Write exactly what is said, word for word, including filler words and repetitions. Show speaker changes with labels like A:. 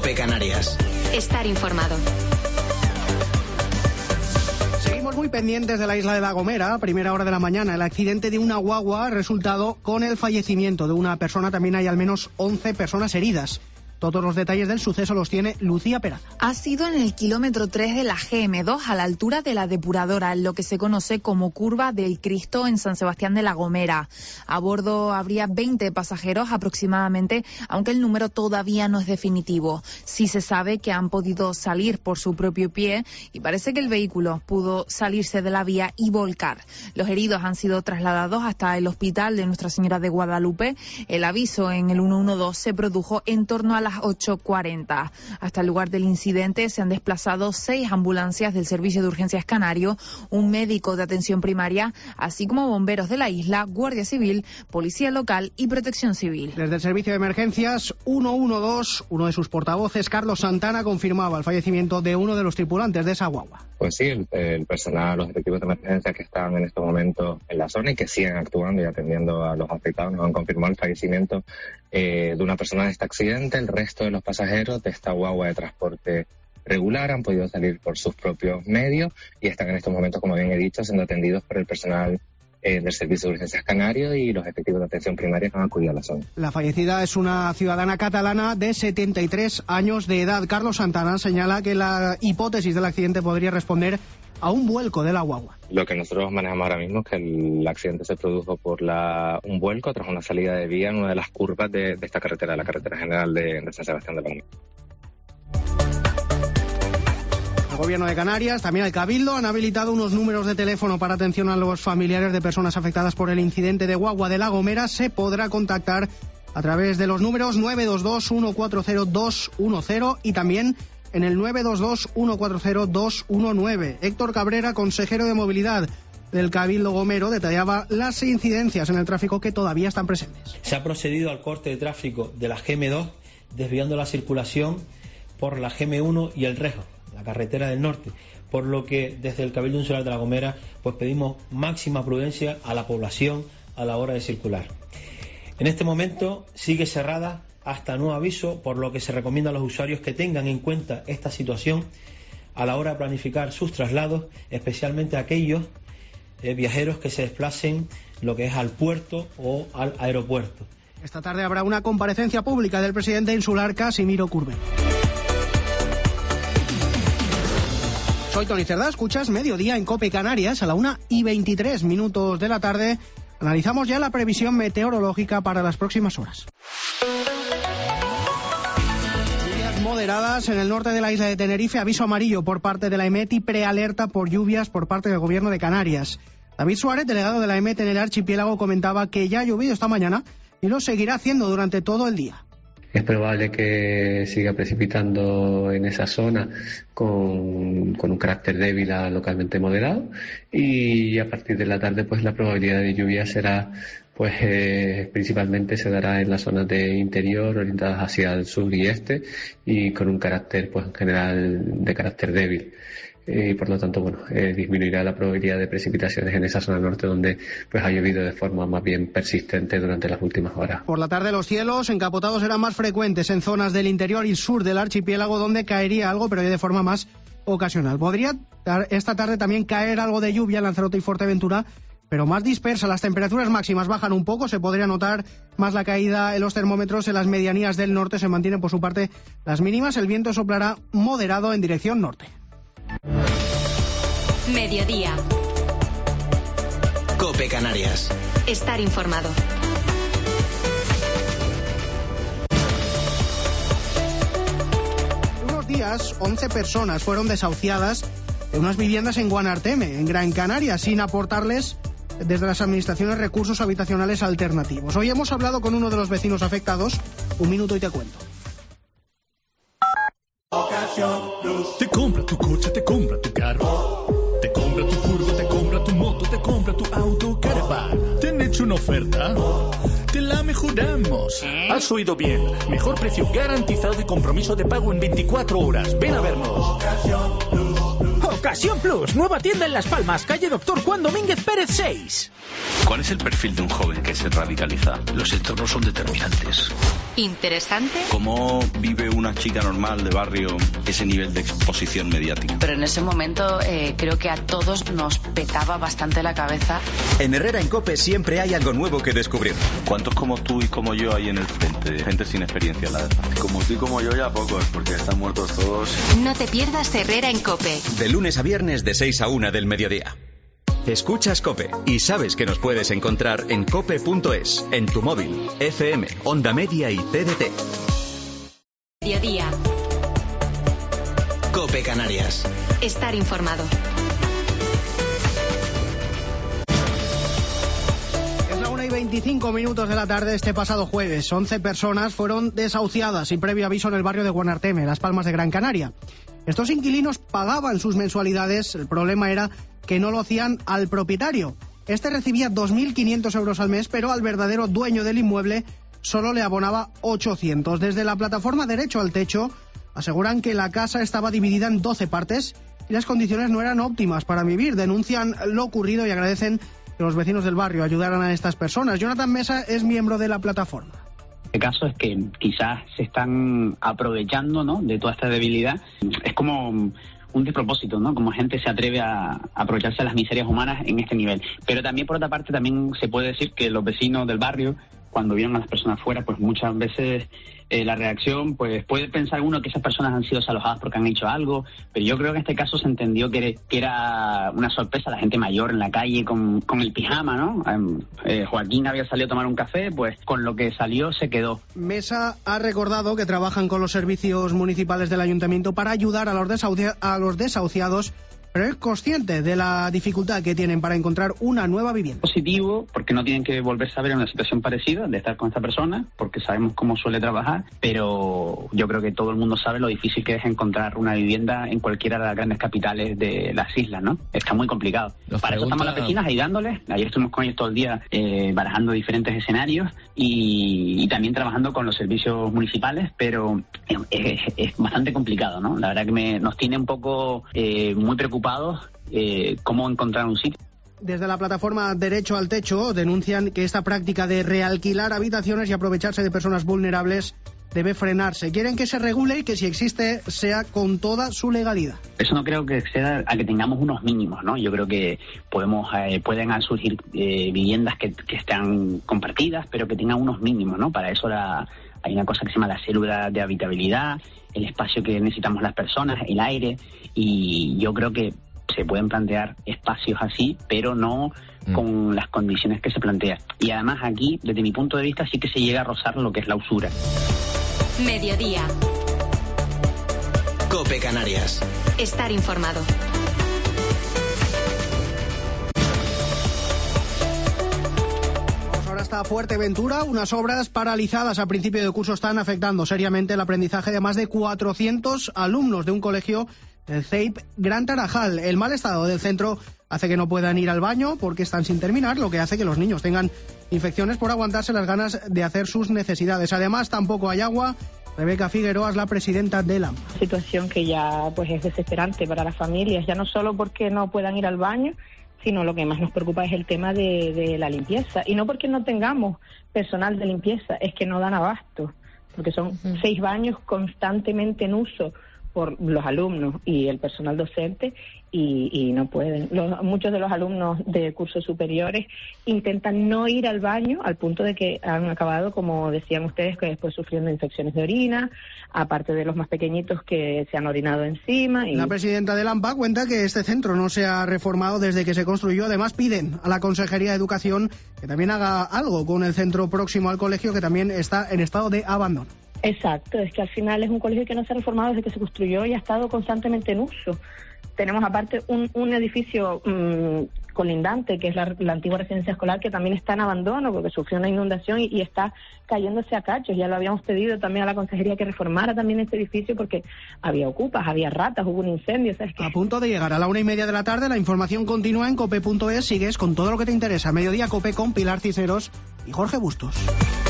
A: COPE Canarias.
B: Estar informado.
C: Seguimos muy pendientes de la isla de La Gomera. Primera hora de la mañana, el accidente de una guagua ha resultado con el fallecimiento de una persona. También hay al menos once personas heridas. Todos los detalles del suceso los tiene Lucía Peraza.
D: Ha sido en el kilómetro tres de la G M dos, a la altura de la depuradora, en lo que se conoce como Curva del Cristo, en San Sebastián de La Gomera. A bordo habría veinte pasajeros aproximadamente, aunque el número todavía no es definitivo. Sí se sabe que han podido salir por su propio pie y parece que el vehículo pudo salirse de la vía y volcar. Los heridos han sido trasladados hasta el hospital de Nuestra Señora de Guadalupe. El aviso en el ciento doce se produjo en torno a las ocho cuarenta. Hasta el lugar del incidente se han desplazado seis ambulancias del Servicio de Urgencias Canario, un médico de atención primaria, así como bomberos de la isla, Guardia Civil, Policía Local y Protección Civil.
C: Desde el Servicio de Emergencias ciento doce, uno de sus portavoces, Carlos Santana, confirmaba el fallecimiento de uno de los tripulantes de esa guagua.
E: Pues sí, el, el personal, los efectivos de emergencia que están en estos momentos en la zona y que siguen actuando y atendiendo a los afectados nos han confirmado el fallecimiento eh, de una persona de este accidente. El resto de los pasajeros de esta guagua de transporte regular han podido salir por sus propios medios y están en estos momentos, como bien he dicho, siendo atendidos por el personal eh, del Servicio de Urgencias Canario y los efectivos de atención primaria que han acudido a la zona.
C: La fallecida es una ciudadana catalana de setenta y tres años de edad. Carlos Santana señala que la hipótesis del accidente podría responder a un vuelco de la guagua.
E: Lo que nosotros manejamos ahora mismo es que el accidente se produjo por la, un vuelco tras una salida de vía en una de las curvas de, de esta carretera, la carretera general de, de San Sebastián de La Gomera.
C: El Gobierno de Canarias, también el Cabildo, han habilitado unos números de teléfono para atención a los familiares de personas afectadas por el incidente de guagua de La Gomera. Se podrá contactar a través de los números nueve dos dos, uno cuatro cero, dos uno cero y también en el nueve dos dos, uno cuatro cero, dos uno nueve. Héctor Cabrera, consejero de Movilidad del Cabildo Gomero, detallaba las incidencias en el tráfico que todavía están presentes.
F: Se ha procedido al corte de tráfico de la G M dos, desviando la circulación por la G M uno y el Rejo, la carretera del norte, por lo que desde el Cabildo Insular de La Gomera pues pedimos máxima prudencia a la población a la hora de circular. En este momento sigue cerrada hasta nuevo aviso, por lo que se recomienda a los usuarios que tengan en cuenta esta situación a la hora de planificar sus traslados, especialmente aquellos eh, viajeros que se desplacen lo que es al puerto o al aeropuerto.
C: Esta tarde habrá una comparecencia pública del presidente insular Casimiro Curvelo. Soy Tony Cerdá, escuchas Mediodía en COPE Canarias a la una y veintitrés minutos de la tarde. Analizamos ya la previsión meteorológica para las próximas horas. Lluvias moderadas en el norte de la isla de Tenerife, aviso amarillo por parte de la EMET y prealerta por lluvias por parte del Gobierno de Canarias. David Suárez, delegado de la EMET en el archipiélago, comentaba que ya ha llovido esta mañana y lo seguirá haciendo durante todo el día.
G: Es probable que siga precipitando en esa zona con, con un carácter débil a localmente moderado y a partir de la tarde pues la probabilidad de lluvia será pues eh, principalmente se dará en las zonas de interior orientadas hacia el sur y este y con un carácter pues en general de carácter débil. Y por lo tanto, bueno, eh, disminuirá la probabilidad de precipitaciones en esa zona norte donde pues ha llovido de forma más bien persistente durante las últimas horas.
C: Por la tarde los cielos encapotados serán más frecuentes en zonas del interior y sur del archipiélago donde caería algo, pero ya de forma más ocasional. Podría esta tarde también caer algo de lluvia en Lanzarote y Fuerteventura, pero más dispersa. Las temperaturas máximas bajan un poco, se podría notar más la caída en los termómetros. En las medianías del norte se mantienen por su parte las mínimas. El viento soplará moderado en dirección norte.
B: Mediodía.
A: COPE Canarias.
B: Estar informado.
C: Unos días, once personas fueron desahuciadas de unas viviendas en Guanarteme, en Gran Canaria, sin aportarles desde las administraciones recursos habitacionales alternativos. Hoy hemos hablado con uno de los vecinos afectados. Un minuto y te cuento.
H: Te compra tu coche, te compra tu carro, te compra tu furgo, te compra tu moto, te compra tu auto, caravan. ¿Te han hecho una oferta? Te la mejoramos. Has oído bien. Mejor precio garantizado y compromiso de pago en veinticuatro horas. Ven a vernos.
A: Ocasión Plus, nueva tienda en Las Palmas, calle Doctor Juan Domínguez Pérez seis.
I: ¿Cuál es el perfil de un joven que se radicaliza? Los entornos son determinantes.
B: Interesante.
I: ¿Cómo vive una chica normal de barrio ese nivel de exposición mediática?
J: Pero en ese momento eh, creo que a todos nos petaba bastante la cabeza.
K: En Herrera en COPE siempre hay algo nuevo que descubrir.
I: ¿Cuántos como tú y como yo hay en el frente? Gente sin experiencia en la defensa.
L: Como tú y como yo ya pocos, porque están muertos todos.
B: No te pierdas Herrera en COPE.
K: De lunes a viernes de seis a una del mediodía. Escuchas COPE y sabes que nos puedes encontrar en cope punto es, en tu móvil, F M, Onda Media y T D T.
B: Mediodía.
K: COPE Canarias.
B: Estar informado.
C: Es la una y veinticinco minutos de la tarde. Este pasado jueves, once personas fueron desahuciadas sin previo aviso en el barrio de Guanarteme, Las Palmas de Gran Canaria. Estos inquilinos pagaban sus mensualidades, el problema era que no lo hacían al propietario. Este recibía dos mil quinientos euros al mes, pero al verdadero dueño del inmueble solo le abonaba ochocientos. Desde la plataforma Derecho al Techo aseguran que la casa estaba dividida en doce partes y las condiciones no eran óptimas para vivir. Denuncian lo ocurrido y agradecen que los vecinos del barrio ayudaran a estas personas. Jonathan Mesa es miembro de la plataforma.
M: El caso es que quizás se están aprovechando, ¿no?, de toda esta debilidad. Es como un despropósito, ¿no?, como gente se atreve a aprovecharse de las miserias humanas en este nivel. Pero también, por otra parte, también se puede decir que los vecinos del barrio, cuando vieron a las personas fuera, pues muchas veces eh, la reacción, pues puede pensar uno que esas personas han sido desalojadas porque han hecho algo, pero yo creo que en este caso se entendió que era, que era una sorpresa la gente mayor en la calle con, con el pijama, ¿no? Eh, Joaquín había salido a tomar un café, pues con lo que salió se quedó.
C: Mesa ha recordado que trabajan con los servicios municipales del ayuntamiento para ayudar a los, desahuci- a los desahuciados, pero es consciente de la dificultad que tienen para encontrar una nueva vivienda.
M: Positivo, porque no tienen que volverse a ver en una situación parecida de estar con esta persona, porque sabemos cómo suele trabajar, pero yo creo que todo el mundo sabe lo difícil que es encontrar una vivienda en cualquiera de las grandes capitales de las islas, ¿no? Está muy complicado.
N: Nos
M: Para
N: pregunta...
M: eso estamos las vecinas ayudándoles. Ayer estuvimos con ellos todo el día eh, barajando diferentes escenarios y, y también trabajando con los servicios municipales, pero es, es bastante complicado, ¿no? La verdad que me, nos tiene un poco eh, muy preocupados Eh, cómo encontrar un sitio.
C: Desde la plataforma Derecho al Techo denuncian que esta práctica de realquilar habitaciones y aprovecharse de personas vulnerables debe frenarse. Quieren que se regule y que si existe sea con toda su legalidad.
M: Eso no creo que sea a que tengamos unos mínimos, ¿no? Yo creo que podemos eh, pueden surgir eh, viviendas que, que están compartidas, pero que tengan unos mínimos, ¿no? Para eso la, hay una cosa que se llama la célula de habitabilidad, el espacio que necesitamos las personas, el aire, y yo creo que se pueden plantear espacios así, pero no mm. con las condiciones que se plantean. Y además aquí, desde mi punto de vista, sí que se llega a rozar lo que es la usura.
B: Mediodía.
K: COPE Canarias.
B: Estar informado.
C: Hasta Fuerteventura, unas obras paralizadas a principio de curso están afectando seriamente el aprendizaje de más de cuatrocientos alumnos de un colegio del C E I P Gran Tarajal. El mal estado del centro hace que no puedan ir al baño porque están sin terminar, lo que hace que los niños tengan infecciones por aguantarse las ganas de hacer sus necesidades. Además, tampoco hay agua. Rebeca Figueroa es la presidenta de la
O: situación que ya pues es desesperante para las familias, ya no solo porque no puedan ir al baño, sino lo que más nos preocupa es el tema de, de la limpieza. Y no porque no tengamos personal de limpieza, es que no dan abasto, porque son uh-huh. seis baños constantemente en uso por los alumnos y el personal docente y, y no pueden. Los, muchos de los alumnos de cursos superiores intentan no ir al baño al punto de que han acabado, como decían ustedes, que después sufriendo infecciones de orina, aparte de los más pequeñitos que se han orinado encima. Y...
C: La presidenta del AMPA cuenta que este centro no se ha reformado desde que se construyó. Además piden a la Consejería de Educación que también haga algo con el centro próximo al colegio, que también está en estado de abandono.
O: Exacto, es que al final es un colegio que no se ha reformado desde que se construyó y ha estado constantemente en uso. Tenemos aparte un, un edificio mmm, colindante, que es la, la antigua residencia escolar, que también está en abandono porque sufrió una inundación y, y está cayéndose a cachos. Ya lo habíamos pedido también a la consejería que reformara también este edificio porque había ocupas, había ratas, hubo un incendio. ¿Sabes qué?
C: A punto de llegar a la una y media de la tarde, la información continúa en cope punto es. Sigues con todo lo que te interesa. Mediodía COPE con Pilar Cisneros y Jorge Bustos.